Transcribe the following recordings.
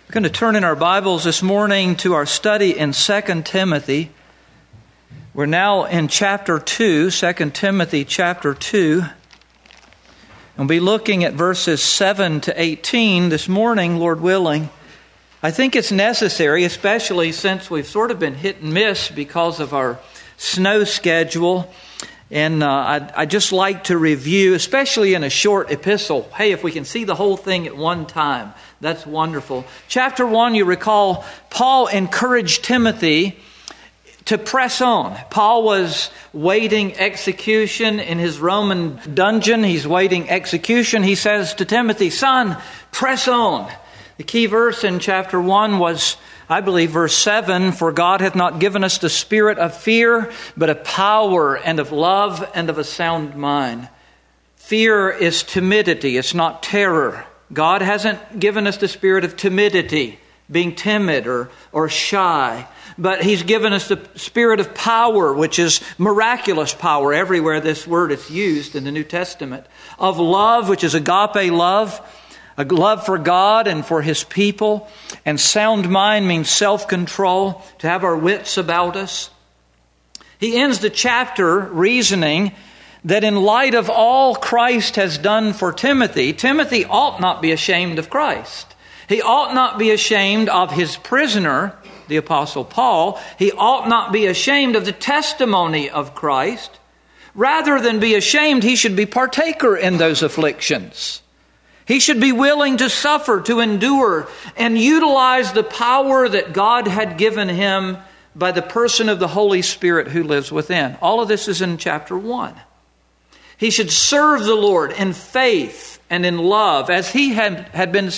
We're going to turn in our Bibles this morning to our study in 2 Timothy. We're now in chapter 2, 2 Timothy chapter 2. And we'll be looking at verses 7 to 18 this morning, Lord willing. I think it's necessary, especially since we've sort of been hit and miss because of our snow schedule. And I'd just like to review, especially in a short epistle. Hey, if we can see the whole thing at one time, that's wonderful. Chapter 1, you recall, Paul encouraged Timothy to press on. Paul was waiting execution in his Roman dungeon. He's waiting execution. He says to Timothy, son, press on. The key verse in chapter 1 was, I believe, verse 7, for God hath not given us the spirit of fear, but of power and of love and of a sound mind. Fear is timidity. It's not terror. God hasn't given us the spirit of timidity, being timid or shy. But He's given us the spirit of power, which is miraculous power. Everywhere this word is used in the New Testament. Of love, which is agape love. A love for God and for His people. And sound mind means self-control, to have our wits about us. He ends the chapter reasoning that in light of all Christ has done for Timothy, Timothy ought not be ashamed of Christ. He ought not be ashamed of his prisoner, the Apostle Paul. He ought not be ashamed of the testimony of Christ. Rather than be ashamed, he should be partaker in those afflictions. He should be willing to suffer, to endure, and utilize the power that God had given him by the person of the Holy Spirit who lives within. All of this is in chapter 1. He should serve the Lord in faith and in love as he had been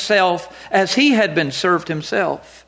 served himself.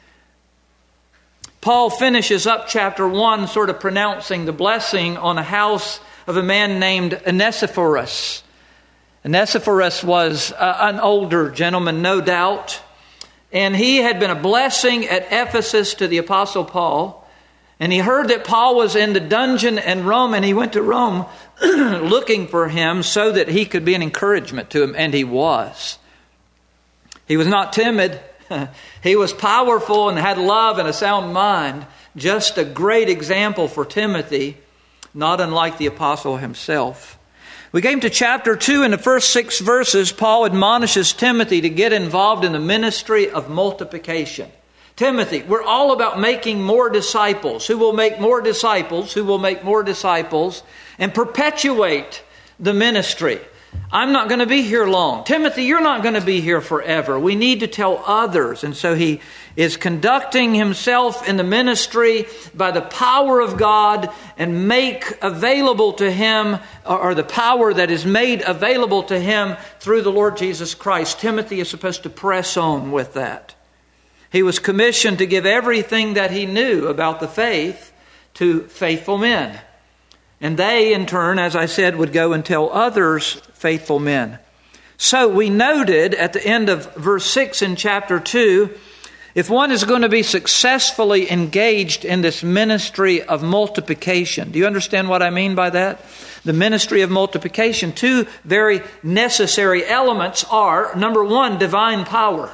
Paul finishes up chapter 1 sort of pronouncing the blessing on a house of a man named Onesiphorus. Onesiphorus was an older gentleman, no doubt. And he had been a blessing at Ephesus to the Apostle Paul. And he heard that Paul was in the dungeon in Rome, and he went to Rome looking for him so that he could be an encouragement to him. And he was. He was not timid. He was powerful and had love and a sound mind. Just a great example for Timothy, not unlike the apostle himself. We came to chapter 2. In the first 6 verses, Paul admonishes Timothy to get involved in the ministry of multiplication. Timothy, we're all about making more disciples. Who will make more disciples? Who will make more disciples? And perpetuate the ministry. I'm not going to be here long. Timothy, you're not going to be here forever. We need to tell others. And so he is conducting himself in the ministry by the power of God and make available to him, or the power that is made available to him through the Lord Jesus Christ. Timothy is supposed to press on with that. He was commissioned to give everything that he knew about the faith to faithful men. And they, in turn, as I said, would go and tell others, faithful men. So we noted at the end of verse 6 in chapter 2, if one is going to be successfully engaged in this ministry of multiplication. Do you understand what I mean by that? The ministry of multiplication. 2 very necessary elements are, number 1, divine power.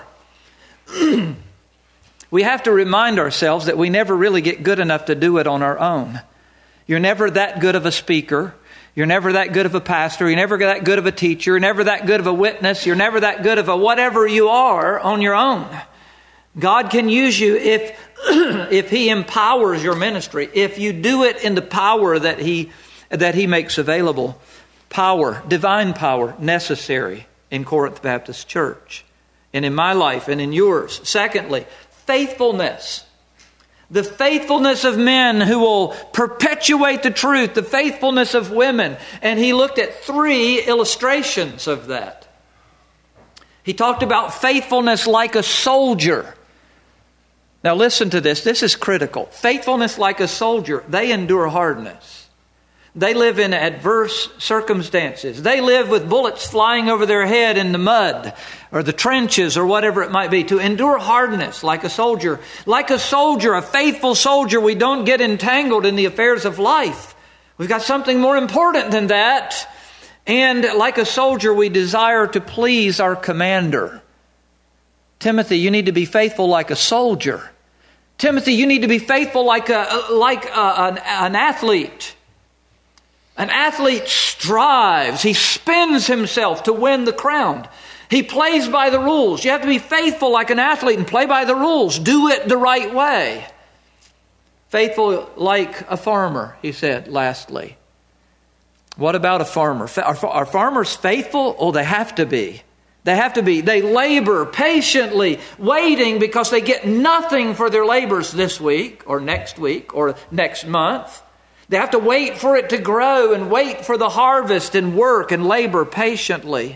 We have to remind ourselves that we never really get good enough to do it on our own. You're never that good of a speaker. You're never that good of a pastor. You're never that good of a teacher. You're never that good of a witness. You're never that good of a whatever you are on your own. God can use you if He empowers your ministry. If you do it in the power that He makes available. Power, divine power, necessary in Corinth Baptist Church. And in my life and in yours. Secondly, faithfulness. The faithfulness of men who will perpetuate the truth. The faithfulness of women. And he looked at 3 illustrations of that. He talked about faithfulness like a soldier. Now listen to this. This is critical. Faithfulness like a soldier. They endure hardness. They live in adverse circumstances. They live with bullets flying over their head in the mud or the trenches or whatever it might be. To endure hardness like a soldier. Like a soldier, a faithful soldier, we don't get entangled in the affairs of life. We've got something more important than that. And like a soldier, we desire to please our commander. Timothy, you need to be faithful like a soldier. Timothy, you need to be faithful like an athlete. An athlete strives. He spends himself to win the crown. He plays by the rules. You have to be faithful like an athlete and play by the rules. Do it the right way. Faithful like a farmer, he said lastly. What about a farmer? Are farmers faithful? Oh, they have to be. They have to be. They labor patiently, waiting because they get nothing for their labors this week or next month. They have to wait for it to grow and wait for the harvest and work and labor patiently.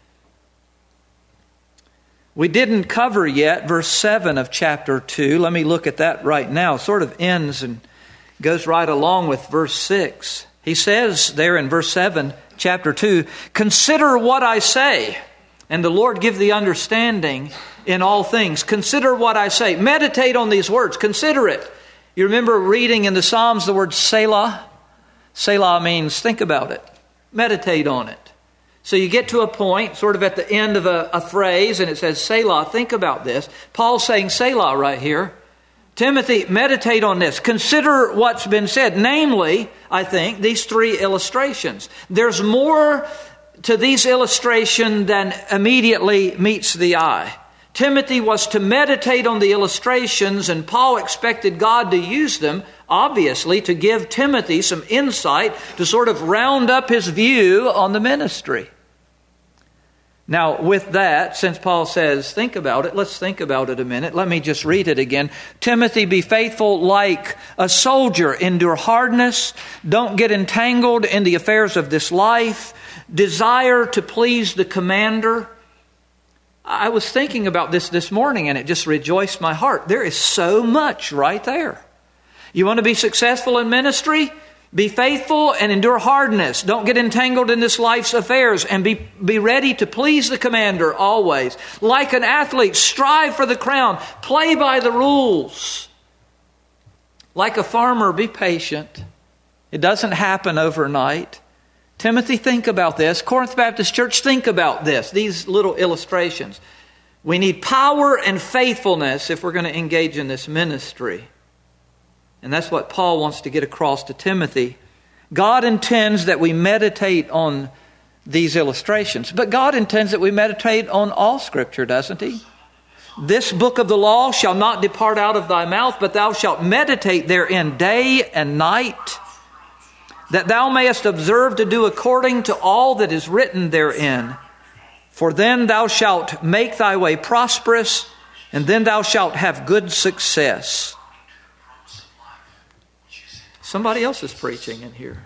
We didn't cover yet verse 7 of chapter 2. Let me look at that right now. It sort of ends and goes right along with verse 6. He says there in verse 7, chapter 2, "Consider what I say, and the Lord give thee understanding in all things." Consider what I say. Meditate on these words. Consider it. You remember reading in the Psalms the word Selah? Selah means think about it. Meditate on it. So you get to a point, sort of at the end of a phrase, and it says Selah, think about this. Paul's saying Selah right here. Timothy, meditate on this. Consider what's been said. Namely, I think, these three illustrations. There's more to these illustrations than immediately meets the eye. Timothy was to meditate on the illustrations, and Paul expected God to use them, obviously, to give Timothy some insight to sort of round up his view on the ministry. Now, with that, since Paul says, think about it, let's think about it a minute. Let me just read it again. Timothy, be faithful like a soldier. Endure hardness. Don't get entangled in the affairs of this life. Desire to please the commander. I was thinking about this morning, and it just rejoiced my heart. There is so much right there. You want to be successful in ministry? Be faithful and endure hardness. Don't get entangled in this life's affairs, and be ready to please the commander always. Like an athlete, strive for the crown. Play by the rules. Like a farmer, be patient. It doesn't happen overnight. Timothy, think about this. Corinth Baptist Church, think about this. These little illustrations. We need power and faithfulness if we're going to engage in this ministry. And that's what Paul wants to get across to Timothy. God intends that we meditate on these illustrations. But God intends that we meditate on all Scripture, doesn't He? This book of the law shall not depart out of thy mouth, but thou shalt meditate therein day and night, that thou mayest observe to do according to all that is written therein. For then thou shalt make thy way prosperous, and then thou shalt have good success. Somebody else is preaching in here.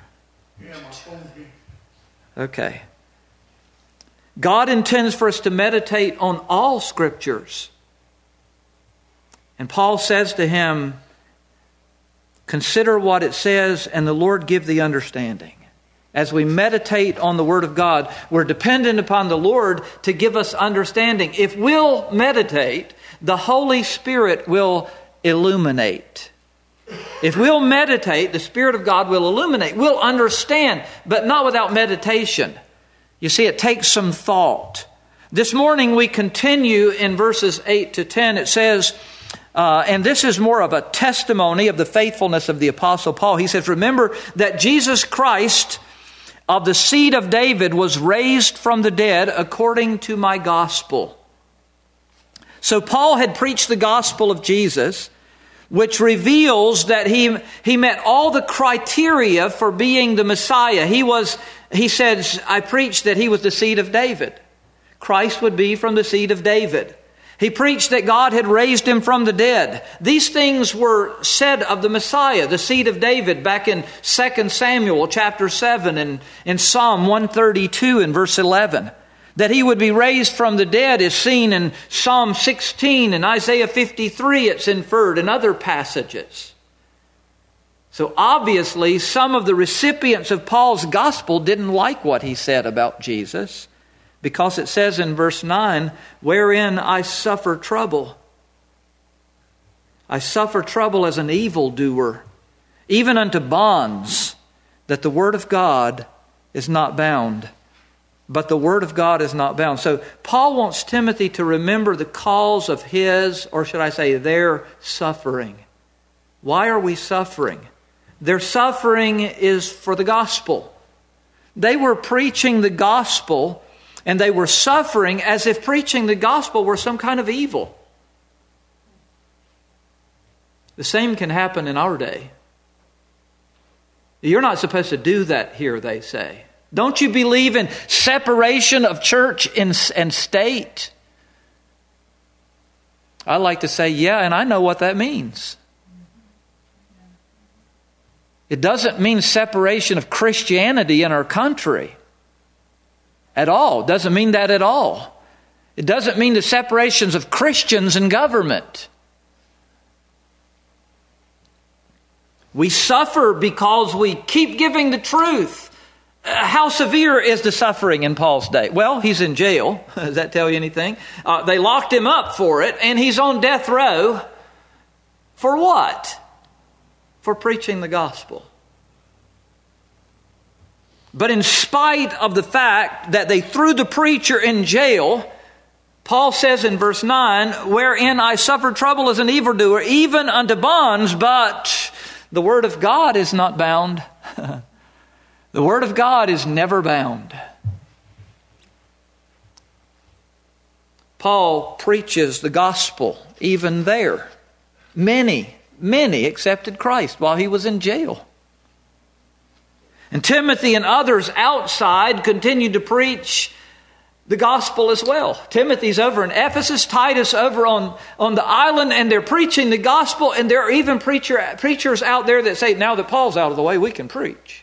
Okay. God intends for us to meditate on all Scriptures. And Paul says to him, consider what it says, and the Lord give thee understanding. As we meditate on the Word of God, we're dependent upon the Lord to give us understanding. If we'll meditate, the Holy Spirit will illuminate. If we'll meditate, the Spirit of God will illuminate. We'll understand, but not without meditation. You see, it takes some thought. This morning we continue in verses 8 to 10. It says, and this is more of a testimony of the faithfulness of the Apostle Paul. He says, remember that Jesus Christ of the seed of David was raised from the dead according to my gospel. So Paul had preached the gospel of Jesus, which reveals that he met all the criteria for being the Messiah. He says, I preached that he was the seed of David. Christ would be from the seed of David. He preached that God had raised him from the dead. These things were said of the Messiah, the seed of David, back in 2 Samuel chapter 7 and in Psalm 132 and verse 11. That he would be raised from the dead is seen in Psalm 16 and Isaiah 53. It's inferred in other passages. So obviously, some of the recipients of Paul's gospel didn't like what he said about Jesus, because it says in verse 9, wherein I suffer trouble. I suffer trouble as an evildoer, even unto bonds, that the word of God is not bound. but the Word of God is not bound. So Paul wants Timothy to remember the cause of his, or should I say their, suffering. Why are we suffering? Their suffering is for the gospel. They were preaching the gospel, and they were suffering as if preaching the gospel were some kind of evil. The same can happen in our day. You're not supposed to do that here, they say. Don't you believe in separation of church and state? I like to say, yeah, and I know what that means. It doesn't mean separation of Christianity in our country at all. It doesn't mean that at all. It doesn't mean the separations of Christians and government. We suffer because we keep giving the truth. How severe is the suffering in Paul's day? Well, he's in jail. Does that tell you anything? They locked him up for it, and he's on death row. For what? For preaching the gospel. But in spite of the fact that they threw the preacher in jail, Paul says in verse 9, wherein I suffered trouble as an evildoer, even unto bonds, but the word of God is not bound. The word of God is never bound. Paul preaches the gospel even there. Many accepted Christ while he was in jail. And Timothy and others outside continued to preach the gospel as well. Timothy's over in Ephesus, Titus over on the island, and they're preaching the gospel, and there are even preachers out there that say, now that Paul's out of the way, we can preach.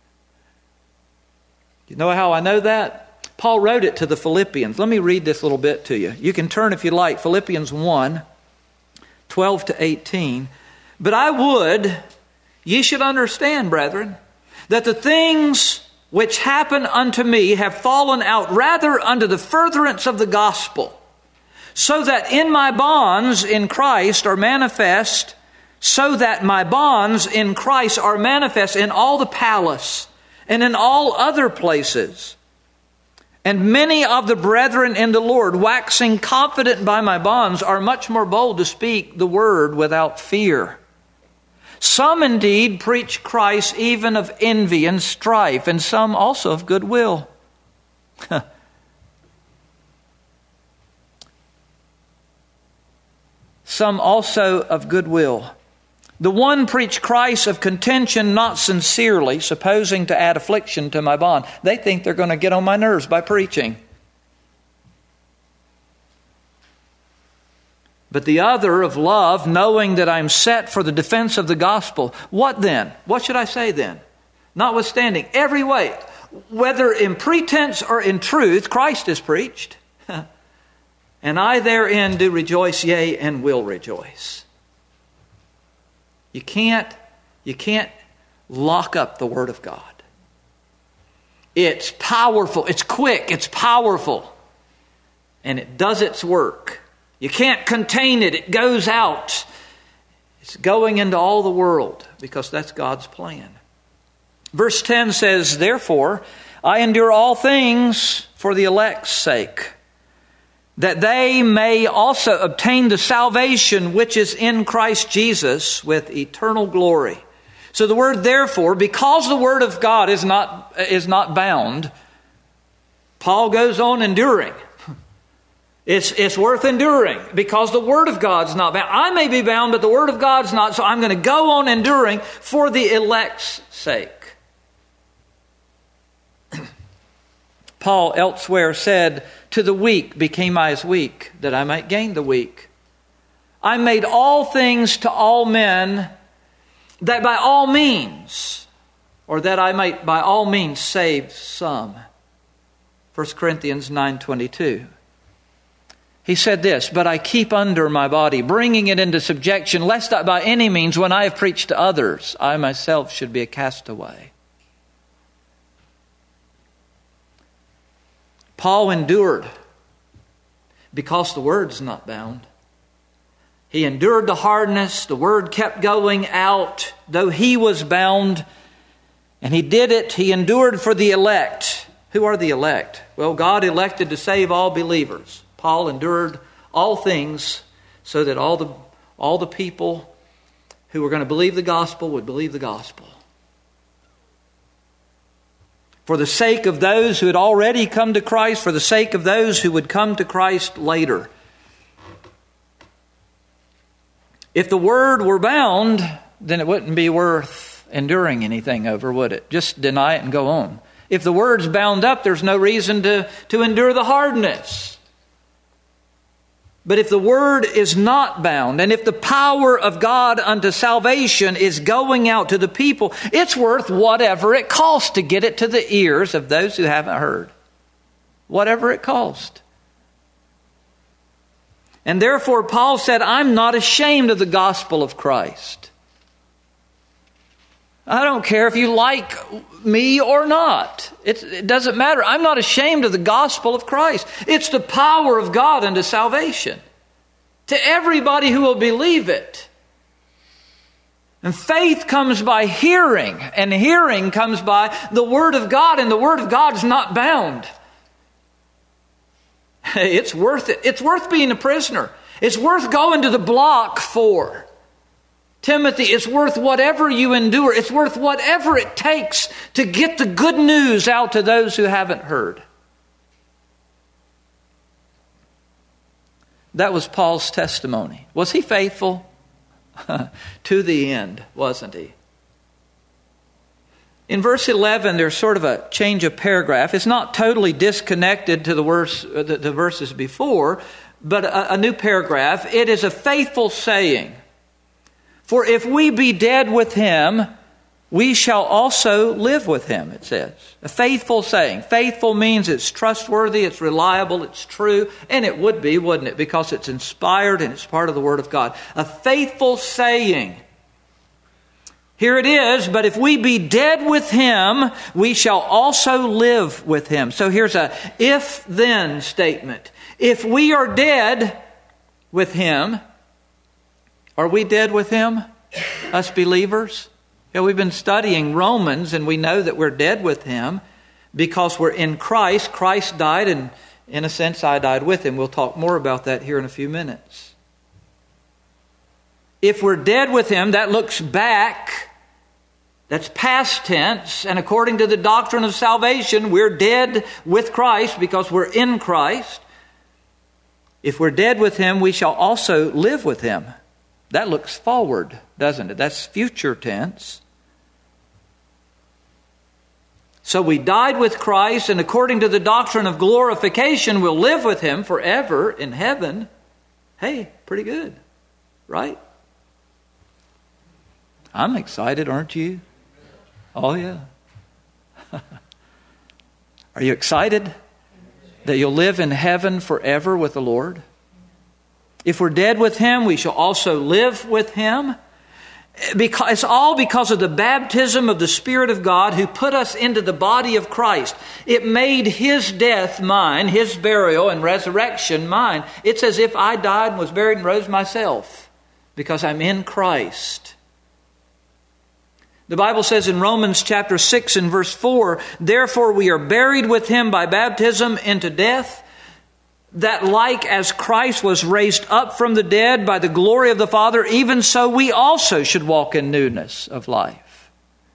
You know how I know that? Paul wrote it to the Philippians. Let me read this little bit to you. You can turn if you like, Philippians 1, 12 to 18. But I would, ye should understand, brethren, that the things which happen unto me have fallen out rather unto the furtherance of the gospel, so that in my bonds in Christ are manifest, so that my bonds in Christ are manifest in all the palace and in all other places. And many of the brethren in the Lord, waxing confident by my bonds, are much more bold to speak the word without fear. Some indeed preach Christ even of envy and strife, and some also of goodwill. Some also of goodwill. The one preach Christ of contention, not sincerely, supposing to add affliction to my bond. They think they're going to get on my nerves by preaching. But the other of love, knowing that I'm set for the defense of the gospel. What then? What should I say then? Notwithstanding, every way, whether in pretense or in truth, Christ is preached. And I therein do rejoice, yea, and will rejoice. You can't lock up the Word of God. It's powerful, it's quick, it's powerful, and it does its work. You can't contain it. It goes out. It's going into all the world because that's God's plan. Verse 10 says, therefore, I endure all things for the elect's sake, that they may also obtain the salvation which is in Christ Jesus with eternal glory. So the word therefore, because the word of God is not bound, Paul goes on enduring. It's worth enduring because the Word of God's not bound. I may be bound, but the Word of God's not, so I'm going to go on enduring for the elect's sake. Paul elsewhere said, to the weak became I as weak, that I might gain the weak. I made all things to all men, that by all means, or that I might by all means save some. 1 Corinthians 9:22. He said this, but I keep under my body, bringing it into subjection, lest I by any means, when I have preached to others, I myself should be a castaway. Paul endured because the word's not bound. He endured the hardness. The word kept going out, though he was bound. And he did it. He endured for the elect, Who are the elect? Well, God elected to save all believers. Paul endured all things so that all the people who were going to believe the gospel would believe the gospel. For the sake of those who had already come to Christ, for the sake of those who would come to Christ later. If the word were bound, then it wouldn't be worth enduring anything over, would it? Just deny it and go on. If the word's bound up, there's no reason to endure the hardness. But if the word is not bound, and if the power of God unto salvation is going out to the people, it's worth whatever it costs to get it to the ears of those who haven't heard. Whatever it cost. And therefore Paul said, I'm not ashamed of the gospel of Christ. I don't care if you like me or not. It doesn't matter. I'm not ashamed of the gospel of Christ. It's the power of God unto salvation to everybody who will believe it. And faith comes by hearing, and hearing comes by the Word of God, and the Word of God is not bound. It's worth it. It's worth being a prisoner. It's worth going to the block for. Timothy, it's worth whatever you endure. It's worth whatever it takes to get the good news out to those who haven't heard. That was Paul's testimony. Was he faithful? To the end, wasn't he? In verse 11, there's sort of a change of paragraph. It's not totally disconnected to the verses before, but a new paragraph. It is a faithful saying. For if we be dead with him, we shall also live with him, it says. A faithful saying. Faithful means it's trustworthy, it's reliable, it's true, and it would be, wouldn't it? Because it's inspired and it's part of the Word of God. A faithful saying. Here it is, but if we be dead with him, we shall also live with him. So here's a if-then statement. If we are dead with him, are we dead with him, us believers? Yeah, we've been studying Romans, and we know that we're dead with him because we're in Christ. Christ died, and in a sense, I died with him. We'll talk more about that here in a few minutes. If we're dead with him, that looks back. That's past tense. And according to the doctrine of salvation, we're dead with Christ because we're in Christ. If we're dead with him, we shall also live with him. That looks forward, doesn't it? That's future tense. So we died with Christ, and according to the doctrine of glorification, we'll live with him forever in heaven. Hey, pretty good, right? I'm excited, aren't you? Oh, yeah. Are you excited that you'll live in heaven forever with the Lord? If we're dead with him, we shall also live with him. It's all because of the baptism of the Spirit of God who put us into the body of Christ. It made his death mine, his burial and resurrection mine. It's as if I died and was buried and rose myself because I'm in Christ. The Bible says in Romans chapter 6 and verse 4, therefore we are buried with him by baptism into death, that like as Christ was raised up from the dead by the glory of the Father, even so we also should walk in newness of life.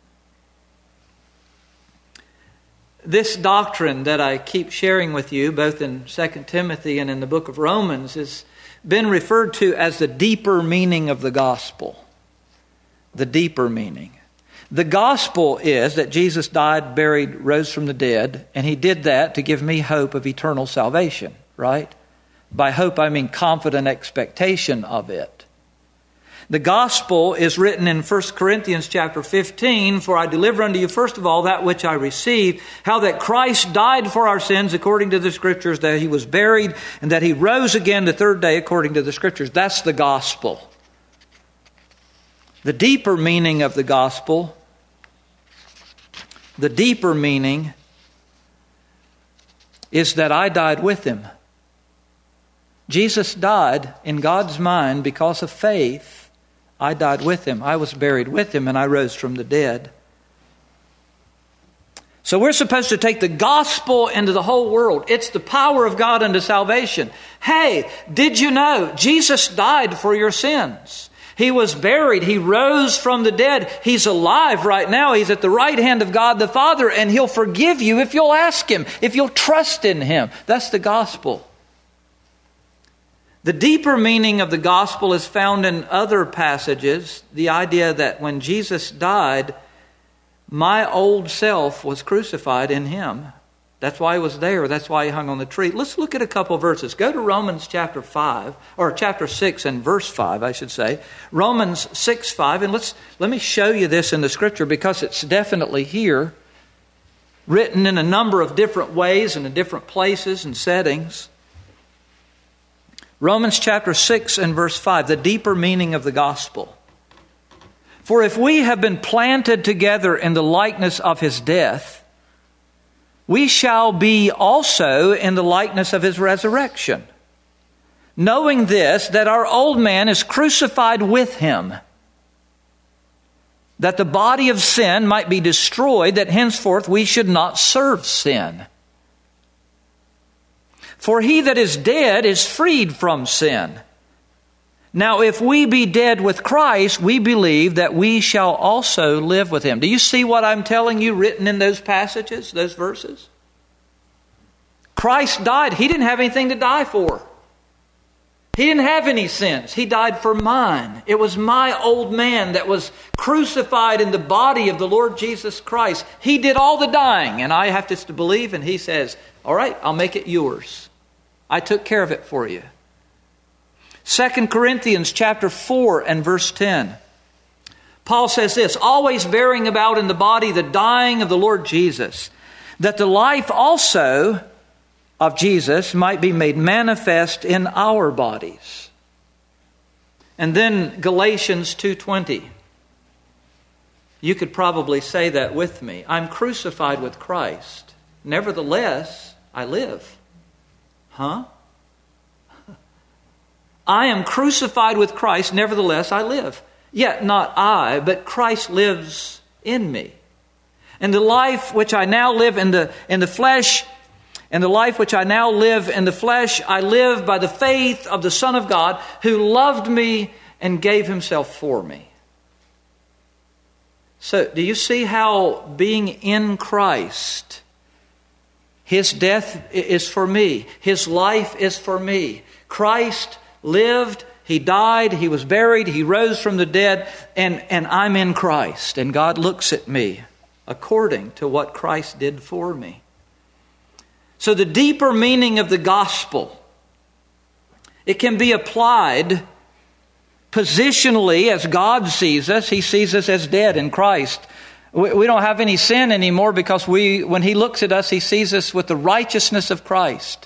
This doctrine that I keep sharing with you, both in 2 Timothy and in the book of Romans, has been referred to as the deeper meaning of the gospel. The deeper meaning. The gospel is that Jesus died, buried, rose from the dead, and he did that to give me hope of eternal salvation. Right? By hope, I mean confident expectation of it. The gospel is written in 1 Corinthians chapter 15, for I deliver unto you first of all that which I received, how that Christ died for our sins according to the Scriptures, that he was buried, and that he rose again the third day according to the Scriptures. That's the gospel. The deeper meaning of the gospel, the deeper meaning is that I died with him. Jesus died in God's mind because of faith. I died with him. I was buried with him, and I rose from the dead. So we're supposed to take the gospel into the whole world. It's the power of God unto salvation. Hey, did you know Jesus died for your sins? He was buried. He rose from the dead. He's alive right now. He's at the right hand of God the Father, and He'll forgive you if you'll ask Him, if you'll trust in Him. That's the gospel. The deeper meaning of the gospel is found in other passages. The idea that when Jesus died, my old self was crucified in Him. That's why He was there. That's why He hung on the tree. Let's look at a couple of verses. Go to Romans chapter 5, or chapter 6 and verse 5, I should say. Romans 6:5, and let me show you this in the Scripture because it's definitely here, written in a number of different ways and in different places and settings. Romans chapter 6 and verse 5, the deeper meaning of the gospel. For if we have been planted together in the likeness of His death, we shall be also in the likeness of His resurrection. Knowing this, that our old man is crucified with Him, that the body of sin might be destroyed, that henceforth we should not serve sin. For he that is dead is freed from sin. Now, if we be dead with Christ, we believe that we shall also live with Him. Do you see what I'm telling you written in those passages, those verses? Christ died. He didn't have anything to die for. He didn't have any sins. He died for mine. It was my old man that was crucified in the body of the Lord Jesus Christ. He did all the dying, and I have to believe, and He says, all right, I'll make it yours. I took care of it for you. 2 Corinthians chapter 4 and verse 10. Paul says this, always bearing about in the body the dying of the Lord Jesus, that the life also of Jesus might be made manifest in our bodies. And then Galatians 2:20. You could probably say that with me. I'm crucified with Christ. Nevertheless, I live. Huh? I am crucified with Christ, nevertheless I live. Yet not I, but Christ lives in me. And the life which I now live in the flesh, and the life which I now live in the flesh, I live by the faith of the Son of God, who loved me and gave Himself for me. So, do you see how being in Christ, His death is for me, His life is for me. Christ lived, He died, He was buried, He rose from the dead, and I'm in Christ. And God looks at me according to what Christ did for me. So the deeper meaning of the gospel, it can be applied positionally as God sees us. He sees us as dead in Christ. We don't have any sin anymore because when He looks at us, He sees us with the righteousness of Christ.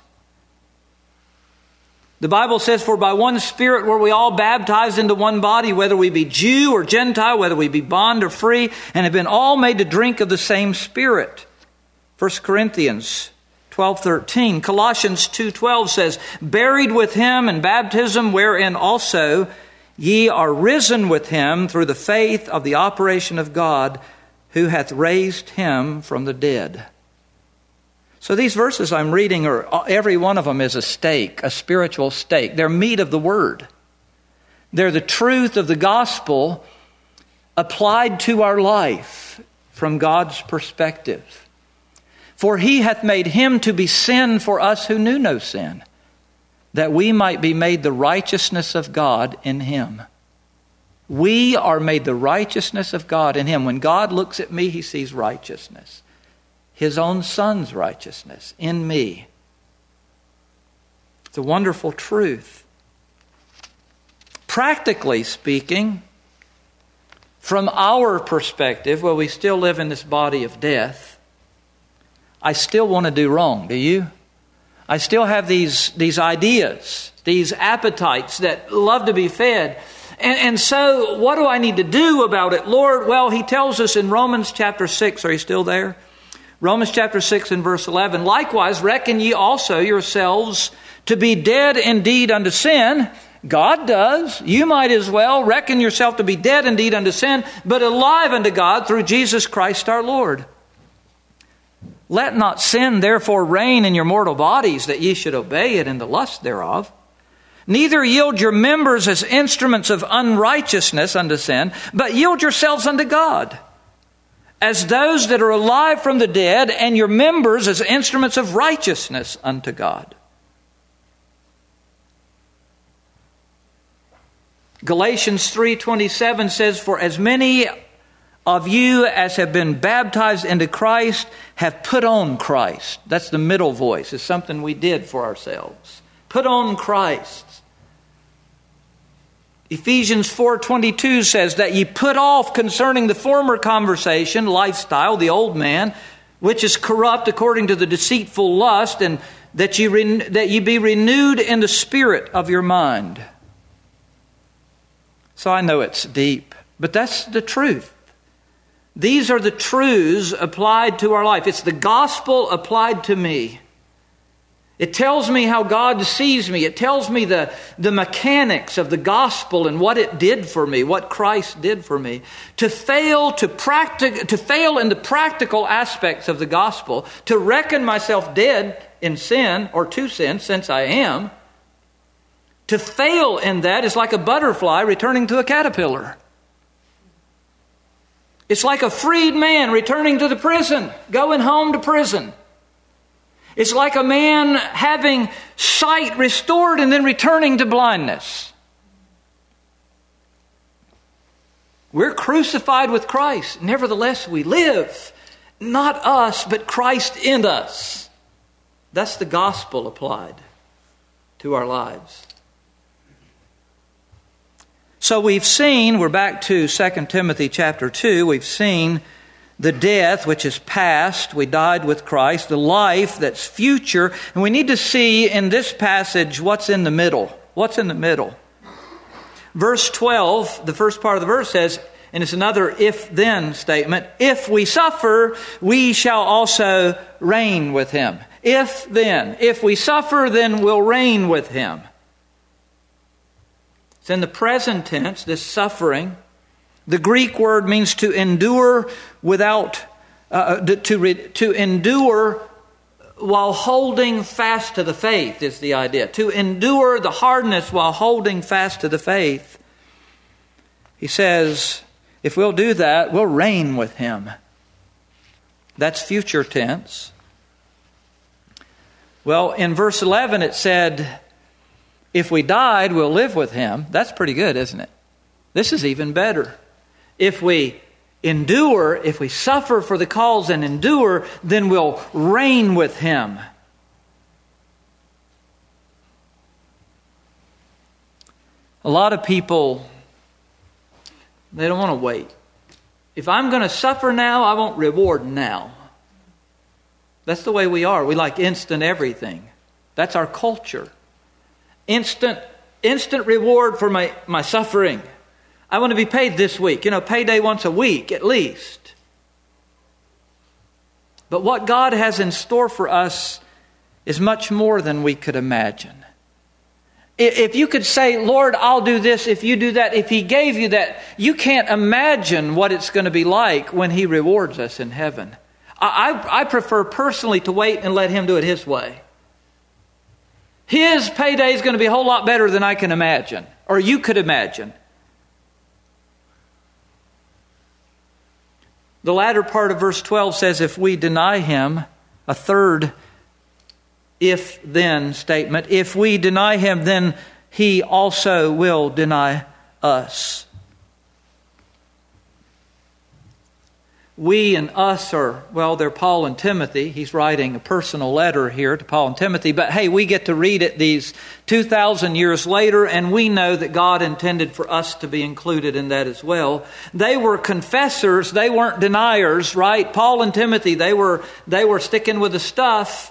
The Bible says, for by one Spirit were we all baptized into one body, whether we be Jew or Gentile, whether we be bond or free, and have been all made to drink of the same Spirit. 1 Corinthians 12:13. Colossians 2:12 says, buried with Him in baptism, wherein also ye are risen with Him through the faith of the operation of God, who hath raised Him from the dead. So these verses I'm reading, every one of them is a stake, a spiritual stake. They're meat of the Word. They're the truth of the gospel applied to our life from God's perspective. For He hath made Him to be sin for us who knew no sin, that we might be made the righteousness of God in Him. We are made the righteousness of God in Him. When God looks at me, He sees righteousness. His own Son's righteousness in me. It's a wonderful truth. Practically speaking, from our perspective, well, we still live in this body of death. I still want to do wrong, do you? I still have these ideas, these appetites that love to be fed. And so what do I need to do about it, Lord? Well, He tells us in Romans chapter 6, are you still there? Romans chapter 6 and verse 11, likewise reckon ye also yourselves to be dead indeed unto sin. God does. You might as well reckon yourself to be dead indeed unto sin, but alive unto God through Jesus Christ our Lord. Let not sin therefore reign in your mortal bodies, that ye should obey it in the lust thereof. Neither yield your members as instruments of unrighteousness unto sin, but yield yourselves unto God, as those that are alive from the dead, and your members as instruments of righteousness unto God. Galatians 3:27 says, for as many of you as have been baptized into Christ have put on Christ. That's the middle voice. It's something we did for ourselves. Put on Christ. Ephesians 4:22 says that ye put off concerning the former conversation, lifestyle, the old man, which is corrupt according to the deceitful lust, and that ye be renewed in the spirit of your mind. So I know it's deep, but that's the truth. These are the truths applied to our life. It's the gospel applied to me. It tells me how God sees me. It tells me the mechanics of the gospel and what it did for me, what Christ did for me. To fail in the practical aspects of the gospel, to reckon myself dead in sin or to sin, since I am, to fail in that is like a butterfly returning to a caterpillar. It's like a freed man returning to the prison, going home to prison. It's like a man having sight restored and then returning to blindness. We're crucified with Christ. Nevertheless, we live. Not us, but Christ in us. That's the gospel applied to our lives. So we've seen, we're back to 2 Timothy chapter 2, we've seen the death, which is past, we died with Christ, the life that's future, and we need to see in this passage what's in the middle. What's in the middle? Verse 12, the first part of the verse says, and it's another if-then statement, if we suffer, we shall also reign with him. If then, if we suffer, then we'll reign with him. It's in the present tense, this suffering. The Greek word means to endure without, to endure while holding fast to the faith is the idea. To endure the hardness while holding fast to the faith. He says, if we'll do that, we'll reign with him. That's future tense. Well, in verse 11 it said, if we died, we'll live with him. That's pretty good, isn't it? This is even better. If we endure, if we suffer for the cause and endure, then we'll reign with him. A lot of people, they don't want to wait. If I'm going to suffer now, I want reward now. That's the way we are. We like instant everything. That's our culture. Instant reward for my suffering. I want to be paid this week. Payday once a week at least. But what God has in store for us is much more than we could imagine. If you could say, Lord, I'll do this if you do that, if he gave you that, you can't imagine what it's going to be like when he rewards us in heaven. I prefer personally to wait and let him do it his way. His payday is going to be a whole lot better than I can imagine, or you could imagine. The latter part of verse 12 says, if we deny him, a third if-then statement, if we deny him, then he also will deny us. We and us they're Paul and Timothy. He's writing a personal letter here to Paul and Timothy. But hey, we get to read it these 2,000 years later, and we know that God intended for us to be included in that as well. They were confessors. They weren't deniers, right? Paul and Timothy, they were sticking with the stuff.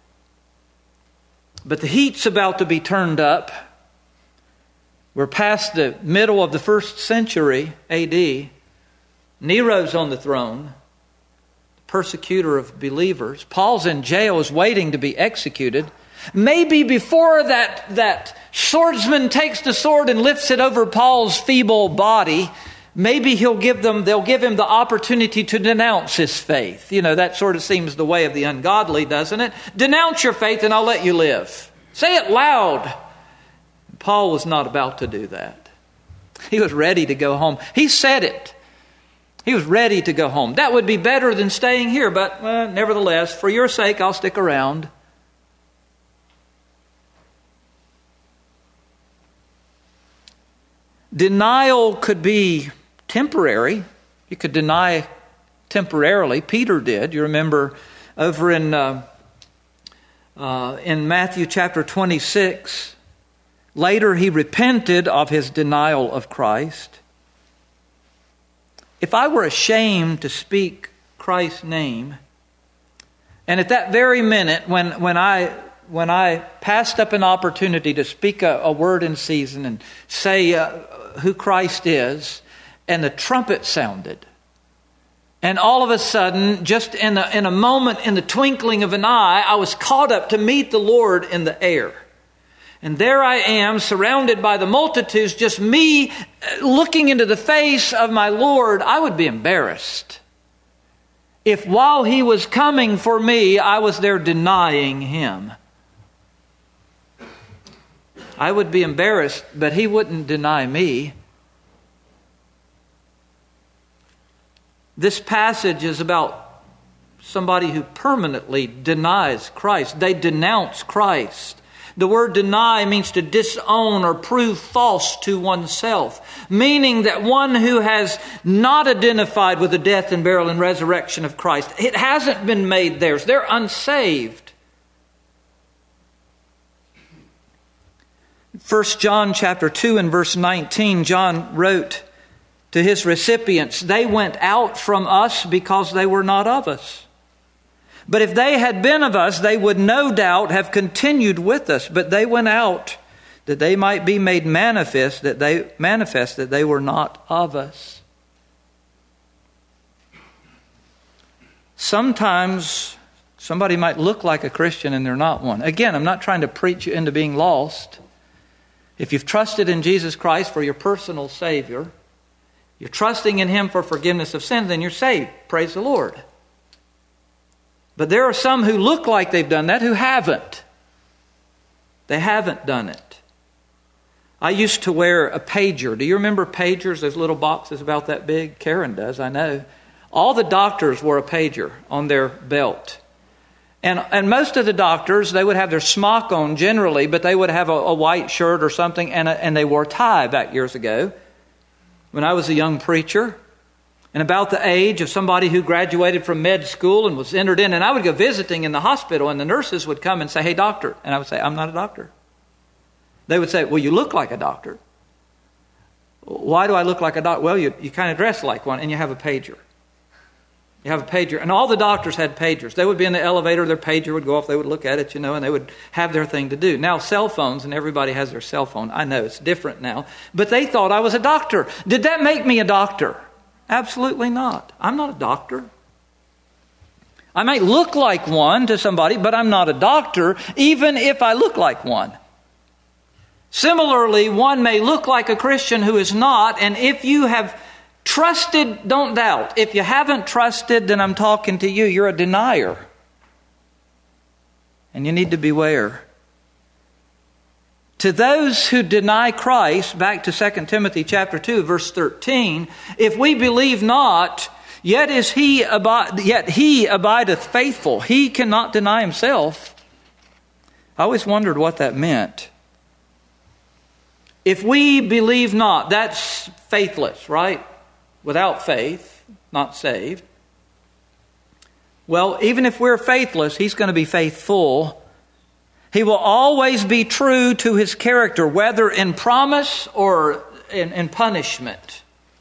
But the heat's about to be turned up. We're past the middle of the 1st century A.D., Nero's on the throne, persecutor of believers. Paul's in jail, is waiting to be executed. Maybe before that swordsman takes the sword and lifts it over Paul's feeble body, maybe they'll give him the opportunity to denounce his faith. That sort of seems the way of the ungodly, doesn't it? Denounce your faith and I'll let you live. Say it loud. Paul was not about to do that. He was ready to go home. He said it. He was ready to go home. That would be better than staying here, but nevertheless, for your sake, I'll stick around. Denial could be temporary. You could deny temporarily. Peter did. You remember over in Matthew chapter 26, later he repented of his denial of Christ. If I were ashamed to speak Christ's name, and at that very minute when I passed up an opportunity to speak a word in season and say who Christ is, and the trumpet sounded, and all of a sudden, just in a moment, in the twinkling of an eye, I was caught up to meet the Lord in the air. And there I am, surrounded by the multitudes, just me looking into the face of my Lord. I would be embarrassed if while He was coming for me, I was there denying Him. I would be embarrassed, but He wouldn't deny me. This passage is about somebody who permanently denies Christ. They denounce Christ. The word deny means to disown or prove false to oneself, meaning that one who has not identified with the death and burial and resurrection of Christ, it hasn't been made theirs. They're unsaved. 1 John chapter 2 and verse 19, John wrote to his recipients, "They went out from us because they were not of us. But if they had been of us, they would no doubt have continued with us. But they went out that they might be made manifest that they were not of us." Sometimes somebody might look like a Christian and they're not one. Again, I'm not trying to preach you into being lost. If you've trusted in Jesus Christ for your personal Savior, you're trusting in Him for forgiveness of sins, then you're saved. Praise the Lord. But there are some who look like they've done that who haven't. They haven't done it. I used to wear a pager. Do you remember pagers? Those little boxes about that big? Karen does, I know. All the doctors wore a pager on their belt. And most of the doctors, they would have their smock on generally, but they would have a white shirt or something, and they wore a tie back years ago when I was a young preacher. And about the age of somebody who graduated from med school and was entered in. And I would go visiting in the hospital and the nurses would come and say, "Hey, doctor." And I would say, "I'm not a doctor." They would say, "Well, you look like a doctor." "Why do I look like a doctor?" "Well, you kind of dress like one and you have a pager." You have a pager. And all the doctors had pagers. They would be in the elevator, their pager would go off, they would look at it, and they would have their thing to do. Now, cell phones, and everybody has their cell phone. I know, it's different now. But they thought I was a doctor. Did that make me a doctor? Absolutely not. I'm not a doctor. I might look like one to somebody, but I'm not a doctor, even if I look like one. Similarly, one may look like a Christian who is not, and if you have trusted, don't doubt. If you haven't trusted, then I'm talking to you. You're a denier. And you need to beware. To those who deny Christ, back to 2 Timothy chapter 2, verse 13, if we believe not, yet he abideth faithful. He cannot deny himself. I always wondered what that meant. If we believe not, that's faithless, right? Without faith, not saved. Well, even if we're faithless, He's going to be faithful. He will always be true to His character, whether in promise or in punishment.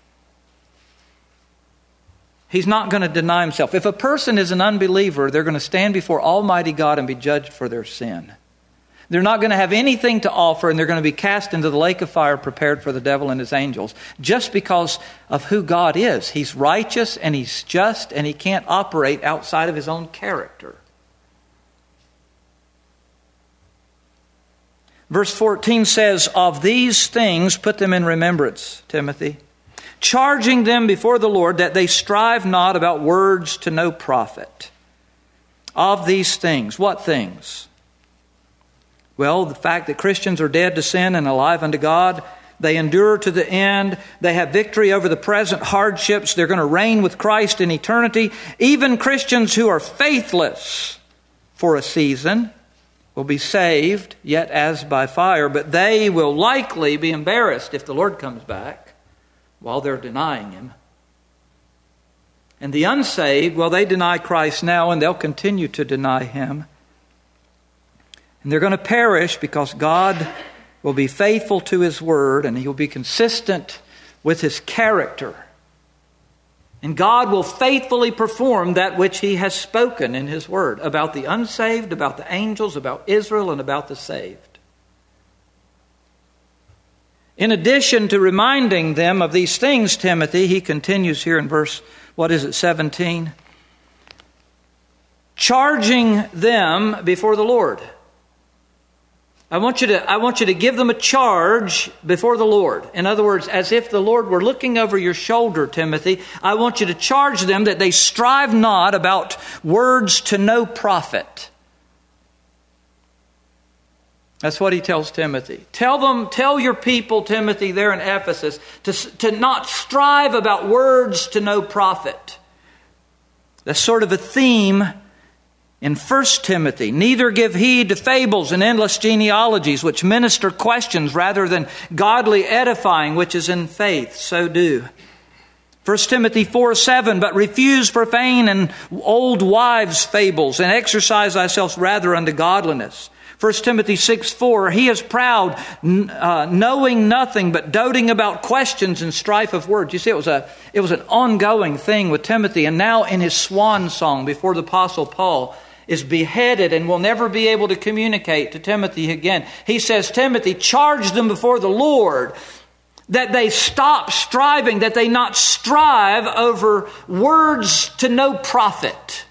He's not going to deny Himself. If a person is an unbeliever, they're going to stand before Almighty God and be judged for their sin. They're not going to have anything to offer, and they're going to be cast into the lake of fire prepared for the devil and his angels, just because of who God is. He's righteous and He's just, and He can't operate outside of His own character. Verse 14 says, "Of these things put them in remembrance, Timothy, charging them before the Lord that they strive not about words to no profit. Of these things, what things? Well, the fact that Christians are dead to sin and alive unto God. They endure to the end. They have victory over the present hardships. They're going to reign with Christ in eternity. Even Christians who are faithless for a season will be saved, yet as by fire. But they will likely be embarrassed if the Lord comes back while they're denying Him. And the unsaved, well, they deny Christ now and they'll continue to deny Him. And they're going to perish because God will be faithful to His Word and He will be consistent with His character. And God will faithfully perform that which He has spoken in His Word about the unsaved, about the angels, about Israel, and about the saved. In addition to reminding them of these things, Timothy, he continues here in verse, 17? Charging them before the Lord. I want you to give them a charge before the Lord. In other words, as if the Lord were looking over your shoulder, Timothy, I want you to charge them that they strive not about words to no profit. That's what he tells Timothy. Tell your people, Timothy, there in Ephesus, to not strive about words to no profit. That's sort of a theme in 1 Timothy. Neither give heed to fables and endless genealogies, which minister questions rather than godly edifying, which is in faith. So do. 1 Timothy 4:7, but refuse profane and old wives' fables, and exercise thyself rather unto godliness. 1 Timothy 6:4, he is proud, knowing nothing, but doting about questions and strife of words. You see, it was an ongoing thing with Timothy. And now in his swan song before the Apostle Paul is beheaded and will never be able to communicate to Timothy again, he says, Timothy, charge them before the Lord that they stop striving, that they not strive over words to no profit.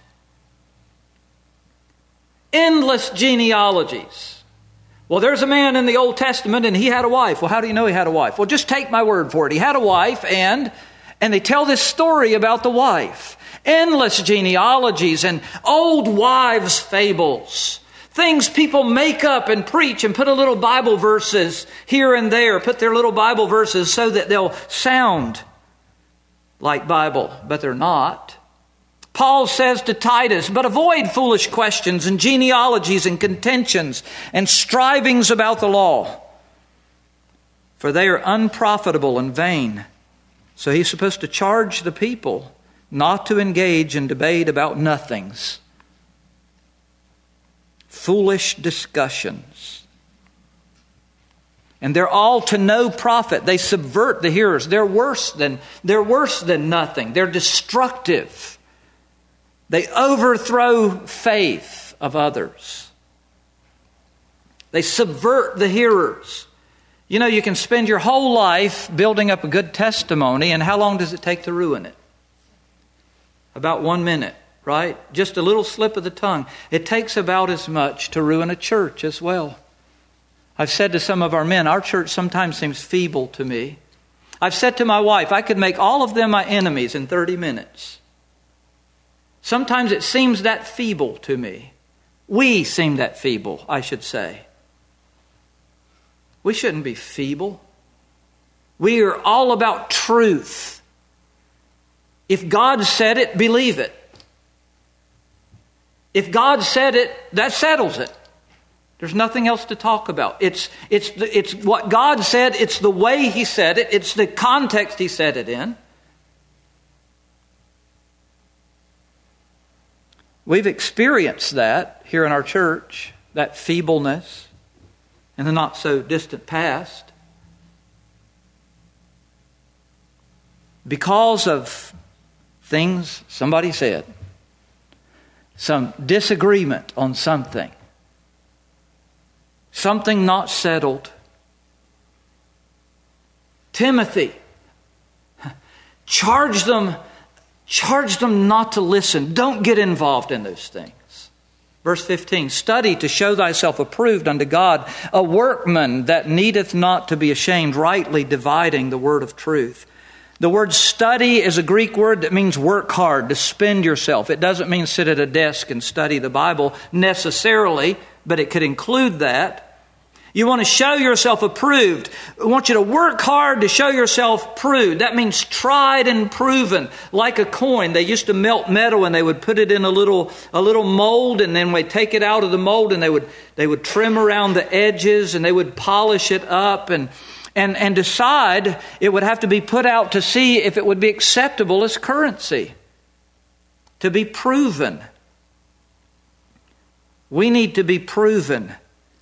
Endless genealogies. Well, there's a man in the Old Testament and he had a wife. Well, how do you know he had a wife? Well, just take my word for it. He had a wife and they tell this story about the wife. Endless genealogies and old wives' fables. Things people make up and preach and put a little Bible verses here and there. Put their little Bible verses so that they'll sound like Bible, but they're not. Paul says to Titus, but avoid foolish questions and genealogies and contentions and strivings about the law, for they are unprofitable and vain. So he's supposed to charge the people not to engage in debate about nothings. Foolish discussions. And they're all to no profit. They subvert the hearers. They're worse than nothing. They're destructive. They overthrow faith of others. They subvert the hearers. You know, you can spend your whole life building up a good testimony, and how long does it take to ruin it? About 1 minute, right? Just a little slip of the tongue. It takes about as much to ruin a church as well. I've said to some of our men, our church sometimes seems feeble to me. I've said to my wife, I could make all of them my enemies in 30 minutes. Sometimes it seems that feeble to me. We seem that feeble, I should say. We shouldn't be feeble. We are all about truth. If God said it, believe it. If God said it, that settles it. There's nothing else to talk about. It's what God said. It's the way He said it. It's the context He said it in. We've experienced that here in our church, that feebleness in the not so distant past. Because of things somebody said, some disagreement on something not settled. Timothy, charge them not to listen. Don't get involved in those things. Verse 15, study to show thyself approved unto God, a workman that needeth not to be ashamed, rightly dividing the word of truth. The word study is a Greek word that means work hard, to spend yourself. It doesn't mean sit at a desk and study the Bible necessarily, but it could include that. You want to show yourself approved. I want you to work hard to show yourself proved. That means tried and proven. Like a coin, they used to melt metal and they would put it in a little mold, and then they'd take it out of the mold and they would trim around the edges and they would polish it up and decide it would have to be put out to see if it would be acceptable as currency. To be proven. We need to be proven.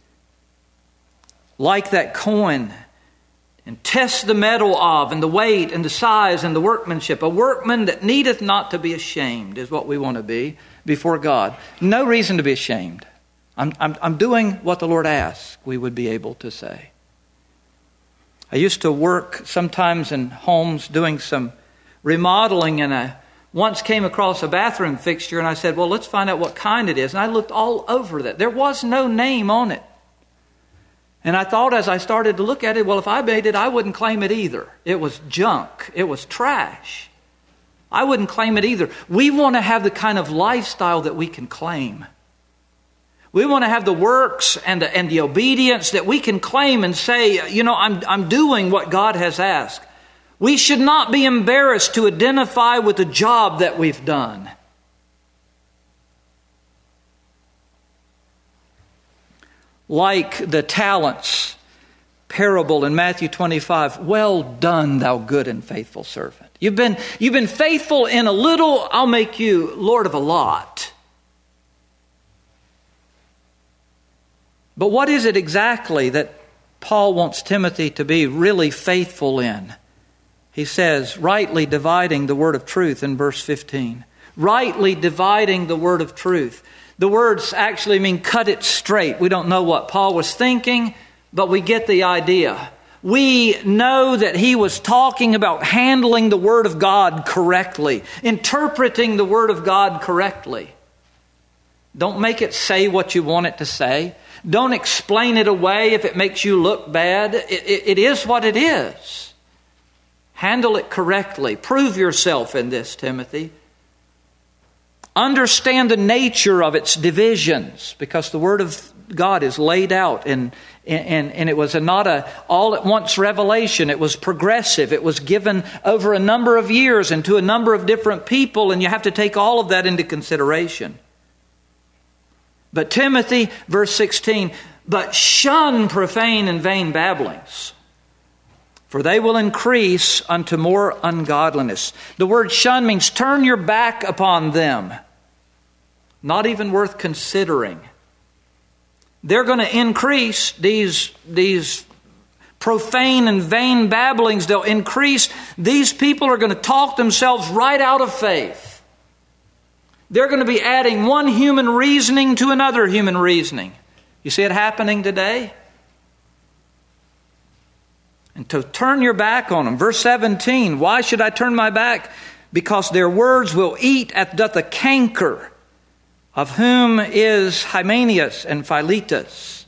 Like that coin, and test the metal of, and the weight, and the size, and the workmanship. A workman that needeth not to be ashamed is what we want to be before God. No reason to be ashamed. I'm doing what the Lord asks, we would be able to say. I used to work sometimes in homes doing some remodeling, and I once came across a bathroom fixture, and I said, well, let's find out what kind it is. And I looked all over that. There was no name on it. And I thought as I started to look at it, well, if I made it, I wouldn't claim it either. It was junk. It was trash. I wouldn't claim it either. We want to have the kind of lifestyle that we can claim. We want to have the works and the obedience that we can claim and say, I'm doing what God has asked. We should not be embarrassed to identify with the job that we've done. Like the talents parable in Matthew 25, well done, thou good and faithful servant. You've been faithful in a little, I'll make you Lord of a lot. But what is it exactly that Paul wants Timothy to be really faithful in? He says, rightly dividing the word of truth in verse 15. Rightly dividing the word of truth. The words actually mean cut it straight. We don't know what Paul was thinking, but we get the idea. We know that he was talking about handling the Word of God correctly, interpreting the Word of God correctly. Don't make it say what you want it to say. Don't explain it away if it makes you look bad. It is what it is. Handle it correctly. Prove yourself in this, Timothy. Understand the nature of its divisions, because the Word of God is laid out and it was not a all-at-once revelation. It was progressive. It was given over a number of years and to a number of different people, and you have to take all of that into consideration. But Timothy, verse 16, but shun profane and vain babblings, for they will increase unto more ungodliness. The word shun means turn your back upon them. Not even worth considering. They're going to increase these profane and vain babblings. They'll increase. These people are going to talk themselves right out of faith. They're going to be adding one human reasoning to another human reasoning. You see it happening today? And to turn your back on them. Verse 17, why should I turn my back? Because their words will eat as doth a canker, of whom is Hymenaeus and Philetus.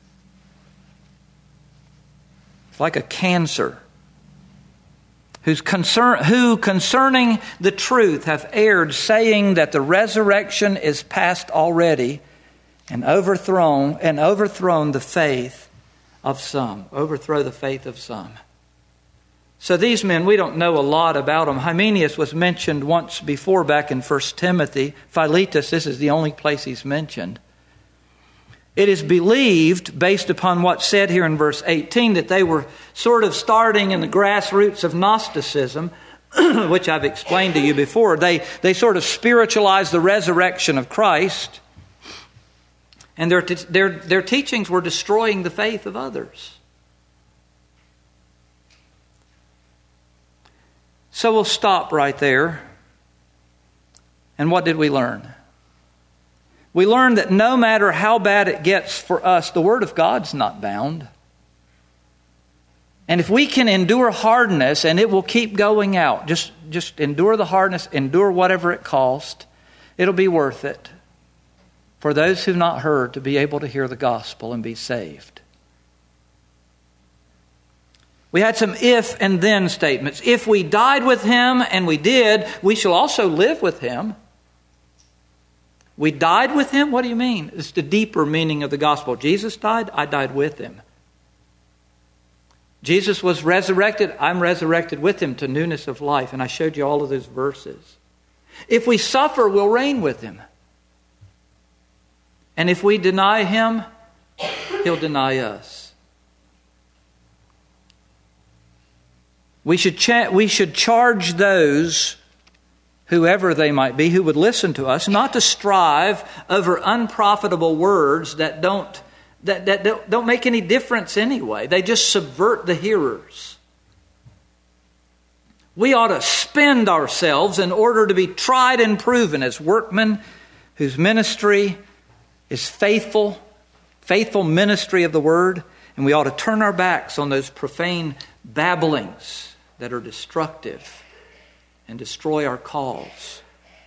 It's like a cancer. Who concerning the truth have erred, saying that the resurrection is past already, and overthrown the faith of some. Overthrow the faith of some. So these men, we don't know a lot about them. Hymenaeus was mentioned once before back in 1 Timothy. Philetus, this is the only place he's mentioned. It is believed, based upon what's said here in verse 18, that they were sort of starting in the grassroots of Gnosticism, which I've explained to you before. They sort of spiritualized the resurrection of Christ, and their teachings were destroying the faith of others. So we'll stop right there. And what did we learn? We learned that no matter how bad it gets for us, the Word of God's not bound. And if we can endure hardness, and it will keep going out, just endure the hardness, endure whatever it costs, it'll be worth it for those who've not heard to be able to hear the gospel and be saved. We had some if and then statements. If we died with him, and we did, we shall also live with him. We died with him? What do you mean? It's the deeper meaning of the gospel. Jesus died, I died with him. Jesus was resurrected, I'm resurrected with him to newness of life. And I showed you all of those verses. If we suffer, we'll reign with him. And if we deny him, he'll deny us. We should charge those, whoever they might be, who would listen to us, not to strive over unprofitable words that don't make any difference anyway. They just subvert the hearers. We ought to spend ourselves in order to be tried and proven as workmen whose ministry is faithful ministry of the word, and we ought to turn our backs on those profane babblings that are destructive and destroy our cause.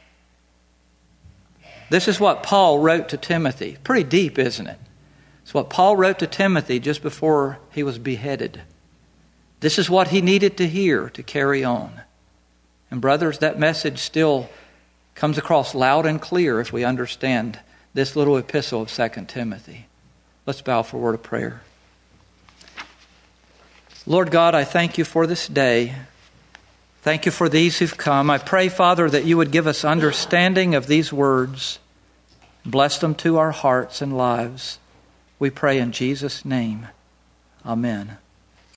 This is what Paul wrote to Timothy. Pretty deep, isn't it? It's what Paul wrote to Timothy just before he was beheaded. This is what he needed to hear to carry on. And brothers, that message still comes across loud and clear if we understand this little epistle of 2 Timothy. Let's bow for a word of prayer. Lord God, I thank you for this day. Thank you for these who've come. I pray, Father, that you would give us understanding of these words. Bless them to our hearts and lives. We pray in Jesus' name. Amen.